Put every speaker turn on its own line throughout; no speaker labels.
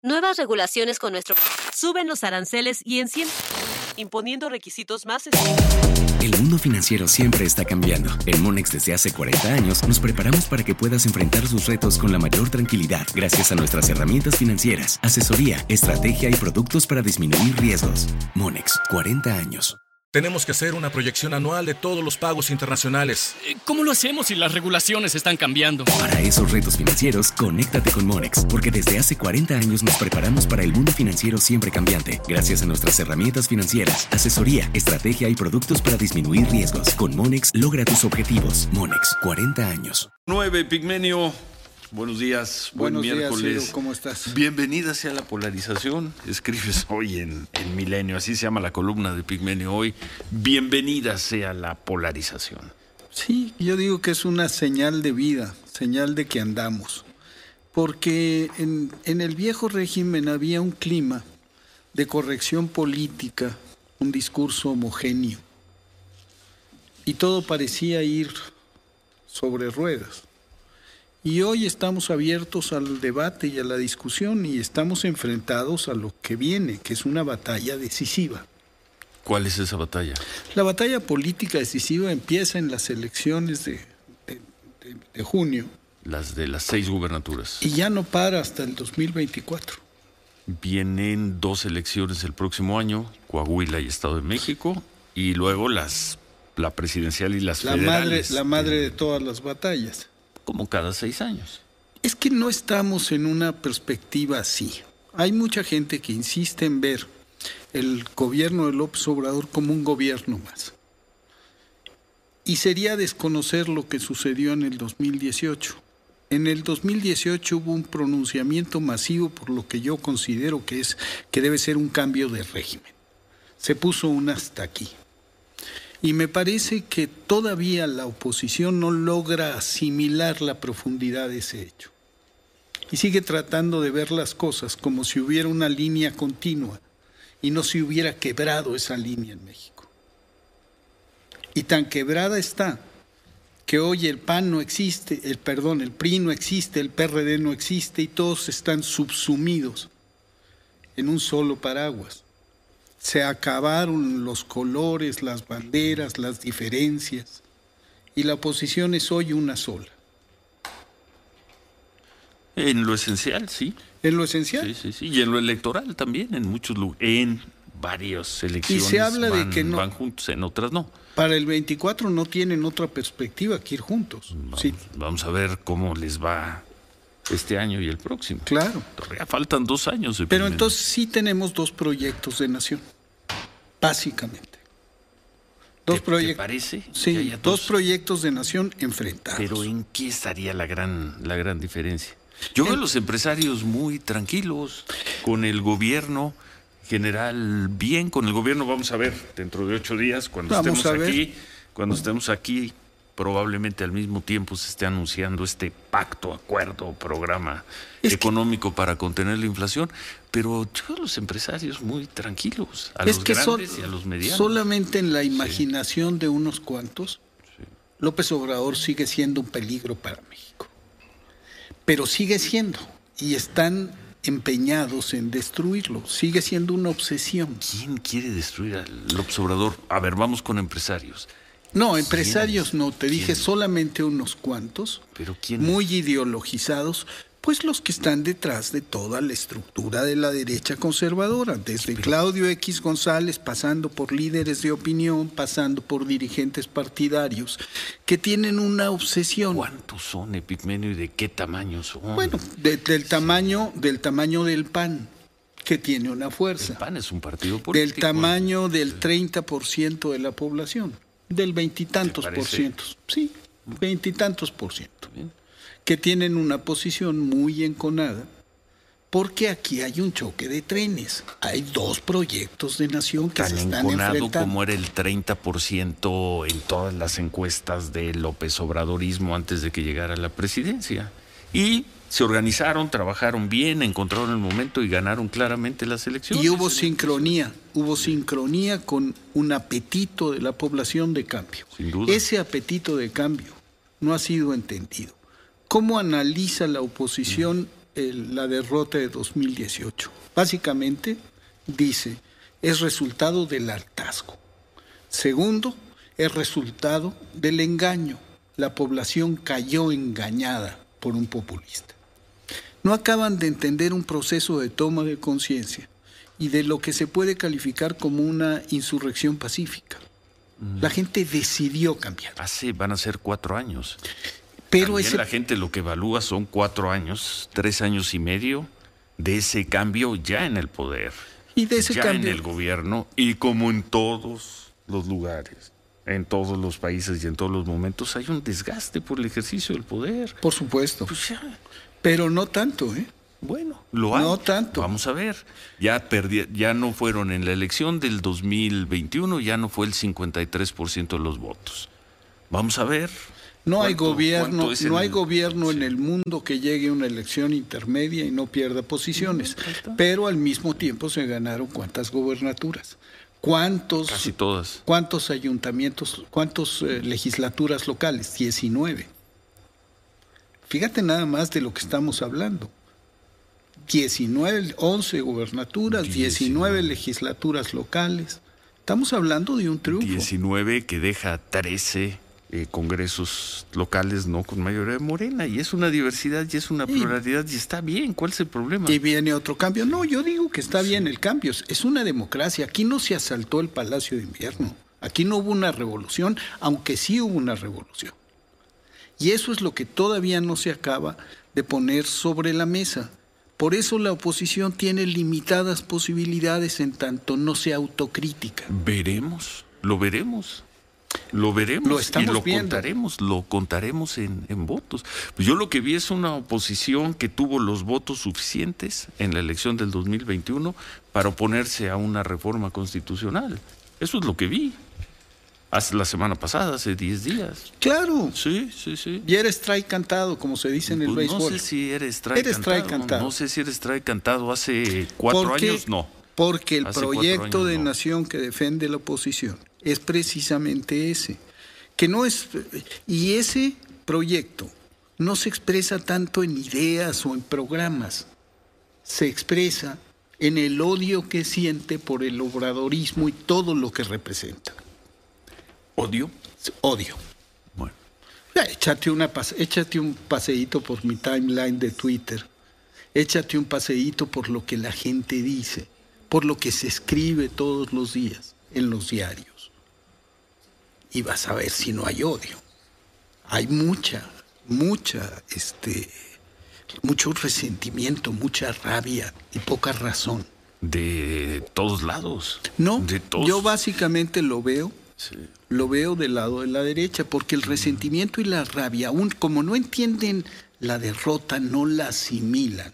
Nuevas regulaciones con nuestro...
Suben los aranceles y imponiendo requisitos más...
El mundo financiero siempre está cambiando. En Monex desde hace 40 años nos preparamos para que puedas enfrentar sus retos con la mayor tranquilidad gracias a nuestras herramientas financieras, asesoría, estrategia y productos para disminuir riesgos. Monex, 40 años.
Tenemos que hacer una proyección anual de todos los pagos internacionales.
¿Cómo lo hacemos si las regulaciones están cambiando?
Para esos retos financieros, conéctate con Monex, porque desde hace 40 años nos preparamos para el mundo financiero siempre cambiante, gracias a nuestras herramientas financieras, asesoría, estrategia y productos para disminuir riesgos. Con Monex, logra tus objetivos. Monex, 40 años.
9, Pigmenio. Buenos días, buen miércoles.
Buenos días, ¿cómo estás?
Bienvenida sea la polarización. Escribes hoy en Milenio, así se llama la columna de Pigmenio hoy. Bienvenida sea la polarización.
Sí, yo digo que es una señal de vida, señal de que andamos. Porque en el viejo régimen había un clima de corrección política, un discurso homogéneo. Y todo parecía ir sobre ruedas. Y hoy estamos abiertos al debate y a la discusión y estamos enfrentados a lo que viene, que es una batalla decisiva.
¿Cuál es esa batalla?
La batalla política decisiva empieza en las elecciones de junio.
Las de las 6 gubernaturas.
Y ya no para hasta el 2024.
Vienen 2 elecciones el próximo año, Coahuila y Estado de México, y luego la presidencial y las federales.
La madre de todas las batallas.
Como cada 6 años.
Es que no estamos en una perspectiva así. Hay mucha gente que insiste en ver el gobierno de López Obrador como un gobierno más. Y sería desconocer lo que sucedió en el 2018. En el 2018 hubo un pronunciamiento masivo por lo que yo considero que debe ser un cambio de régimen. Se puso un hasta aquí. Y me parece que todavía la oposición no logra asimilar la profundidad de ese hecho. Y sigue tratando de ver las cosas como si hubiera una línea continua y no se hubiera quebrado esa línea en México. Y tan quebrada está que hoy el PAN no existe, el PRI no existe, el PRD no existe y todos están subsumidos en un solo paraguas. Se acabaron los colores, las banderas, las diferencias, y la oposición es hoy una sola.
En lo esencial, sí.
¿En lo esencial?
Sí. Y en lo electoral también, en muchos lugares, en varias elecciones.
Y se habla de que no
van juntos, en otras no.
Para el 24 no tienen otra perspectiva que ir juntos.
Vamos a ver cómo les va este año y el próximo.
Claro.
Todavía faltan 2 años.
Pero entonces sí tenemos 2 proyectos de nación, básicamente.
¿Te parece?
Sí, 2 proyectos de nación enfrentados.
Pero ¿en qué estaría la gran diferencia? Yo veo a los empresarios muy tranquilos, con el gobierno general bien, con el gobierno, vamos a ver, dentro de 8 días, cuando estemos aquí, probablemente al mismo tiempo se esté anunciando este pacto, acuerdo, programa económico para contener la inflación, pero yo veo a los empresarios muy tranquilos, a los grandes y a los medianos.
Solamente en la imaginación de unos cuantos, López Obrador sigue siendo un peligro para México. Pero sigue siendo, y están empeñados en destruirlo. Sigue siendo una obsesión.
¿Quién quiere destruir a López Obrador? A ver, vamos con empresarios.
No, empresarios no, te dije solamente unos cuantos,
¿pero quién?
Muy ideologizados, pues los que están detrás de toda la estructura de la derecha conservadora, desde Claudio X González, pasando por líderes de opinión, pasando por dirigentes partidarios, que tienen una obsesión.
¿Cuántos son, Epigmenio, y de qué tamaño son?
Bueno, del tamaño del PAN, que tiene una fuerza.
El PAN es un partido político.
Del tamaño del 30% de la población, del 20 y tantos por ciento. Sí, 20 y tantos por ciento.
Bien.
Que tienen una posición muy enconada, porque aquí hay un choque de trenes. Hay 2 proyectos de nación que se están enfrentando.
Como era el 30% en todas las encuestas de López Obradorismo antes de que llegara a la presidencia. Y se organizaron, trabajaron bien, encontraron el momento y ganaron claramente las elecciones.
Y hubo sincronía con un apetito de la población de cambio.
Sin duda.
Ese apetito de cambio no ha sido entendido. ¿Cómo analiza la oposición la derrota de 2018. Básicamente dice, es resultado del hartazgo. Segundo, es resultado del engaño. La población cayó engañada por un populista. No acaban de entender un proceso de toma de conciencia y de lo que se puede calificar como una insurrección pacífica. La gente decidió cambiar.
Van a ser 4 años.
Pero
la gente lo que evalúa son 4 años, 3 años y medio de ese cambio ya en el poder.
Y de ese
ya
cambio
en el gobierno, y como en todos los lugares, en todos los países y en todos los momentos, hay un desgaste por el ejercicio del poder.
Por supuesto.
Pues ya.
Pero no tanto, ¿eh?
Bueno, lo hay.
No tanto.
Vamos a ver. Ya no fueron en la elección del 2021, ya no fue el 53% de los votos. Vamos a ver.
No hay gobierno,
Sí.
en el mundo que llegue a una elección intermedia y no pierda posiciones. Pero al mismo tiempo se ganaron ¿cuántas gobernaturas?
Casi todas.
¿Cuántos ayuntamientos, cuántas legislaturas locales? 19. Fíjate nada más de lo que estamos hablando. 11 gubernaturas, 19 legislaturas locales. Estamos hablando de un triunfo.
19 que deja 13 congresos locales no con mayoría de Morena, y es una diversidad y es una pluralidad y está bien. ¿Cuál es el problema?
Y viene otro cambio. No, yo digo que está bien el cambio. Es una democracia. Aquí no se asaltó el Palacio de Invierno. Aquí no hubo una revolución, aunque sí hubo una revolución. Y eso es lo que todavía no se acaba de poner sobre la mesa. Por eso la oposición tiene limitadas posibilidades en tanto no sea autocrítica.
Lo veremos. Lo
estamos viendo.
Lo contaremos en votos. Pues yo lo que vi es una oposición que tuvo los votos suficientes en la elección del 2021 para oponerse a una reforma constitucional. Eso es lo que vi. Hace la semana pasada, hace 10 días.
Claro.
Sí.
Y era strike cantado, como se dice en el béisbol.
No sé si era strike cantado. No sé si era strike cantado hace 4 años, no.
Porque el
Hace
proyecto
4 años,
de
no.
nación que defiende la oposición es precisamente ese. Que no es. Y ese proyecto no se expresa tanto en ideas o en programas. Se expresa en el odio que siente por el obradorismo y todo lo que representa.
¿Odio?
Odio.
Bueno.
Échate un paseíto por mi timeline de Twitter. Échate un paseíto por lo que la gente dice, por lo que se escribe todos los días en los diarios. Y vas a ver si no hay odio. Hay mucho resentimiento, mucha rabia y poca razón.
De todos lados.
No,
de todos.
yo básicamente lo veo.
Sí.
Lo veo del lado de la derecha, porque el resentimiento y la rabia, aún como no entienden la derrota, no la asimilan.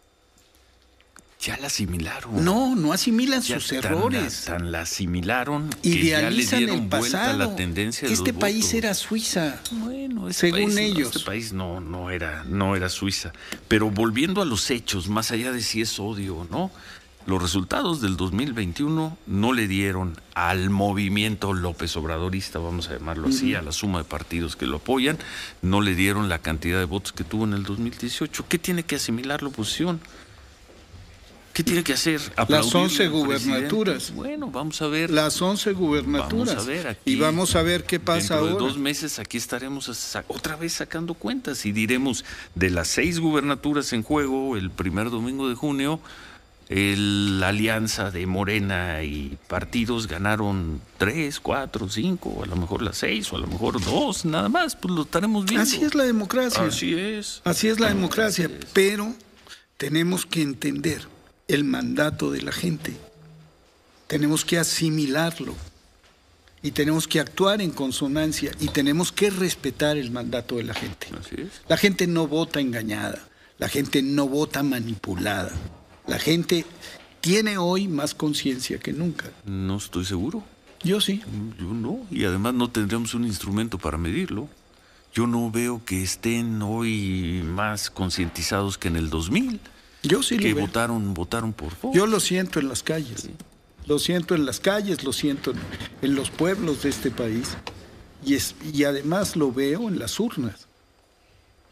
Ya la asimilaron.
No asimilan sus errores.
Tan la asimilaron que ya le
Idealizan
dieron
el
vuelta a
pasado.
la tendencia de
Este
los
país
votos.
era Suiza.
Bueno,
según ellos.
Este país no era Suiza. Pero volviendo a los hechos, más allá de si es odio o no, los resultados del 2021 no le dieron al movimiento López Obradorista, vamos a llamarlo así, a la suma de partidos que lo apoyan, no le dieron la cantidad de votos que tuvo en el 2018. ¿Qué tiene que asimilar la oposición? ¿Qué tiene que hacer?
Las 11 gubernaturas.
Bueno, vamos a ver.
Las 11 gubernaturas.
Vamos a ver aquí.
Y vamos a ver qué pasa
dentro
ahora.
De 2 meses aquí estaremos otra vez sacando cuentas y diremos de las 6 gubernaturas en juego el primer domingo de junio, la alianza de Morena y partidos ganaron 3, 4, 5, a lo mejor las 6 o a lo mejor 2, nada más, pues lo estaremos viendo.
Así es la democracia.
Así es.
Así es la democracia, pero tenemos que entender el mandato de la gente. Tenemos que asimilarlo y tenemos que actuar en consonancia y tenemos que respetar el mandato de la gente.
Así es.
La gente no vota engañada, la gente no vota manipulada. La gente tiene hoy más conciencia que nunca.
No estoy seguro.
Yo sí.
Yo no, y además no tendremos un instrumento para medirlo. Yo no veo que estén hoy más concientizados que en el 2000.
Yo sí
que
lo veo.
votaron por Fox.
Yo lo siento en las calles.
Sí.
Lo siento en las calles, lo siento en los pueblos de este país. Y además lo veo en las urnas.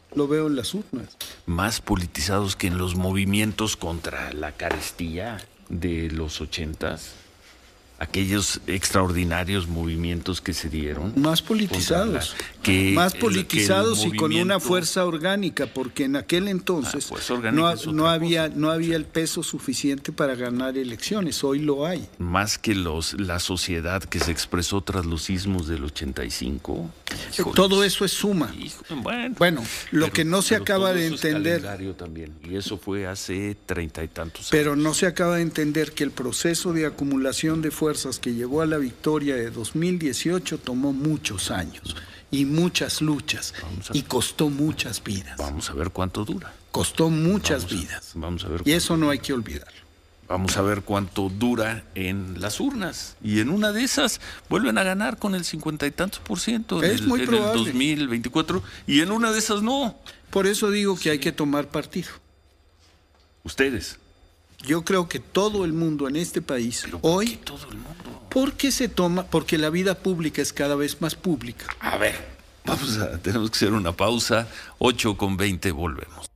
Lo veo en las urnas.
Más politizados que en los movimientos contra la carestía de los 80s. Aquellos extraordinarios movimientos que se dieron.
Más politizados. Más politizados y con una fuerza orgánica, porque en aquel entonces no había el peso suficiente para ganar elecciones. Hoy lo hay.
Más que la sociedad que se expresó tras los sismos del 85. Híjoles.
Todo eso es suma. Bueno, lo que no se acaba de entender.
También, y eso fue hace 30 y tantos años.
Pero no se acaba de entender que el proceso de acumulación de fuerzas que llevó a la victoria de 2018 tomó muchos años y muchas luchas y costó muchas vidas.
Vamos a ver cuánto dura.
Costó muchas vidas.
Vamos a ver.
Y eso no hay que olvidarlo.
Vamos a ver cuánto dura en las urnas. Y en una de esas vuelven a ganar con el 50 y tantos %.
Es muy probable.
En el 2024. Y en una de esas no.
Por eso digo que hay que tomar partido.
Ustedes.
Yo creo que todo el mundo en este país
¿Pero por
hoy,
qué todo el mundo?
Porque la vida pública es cada vez más pública.
A ver, tenemos que hacer una pausa. 8:20, volvemos.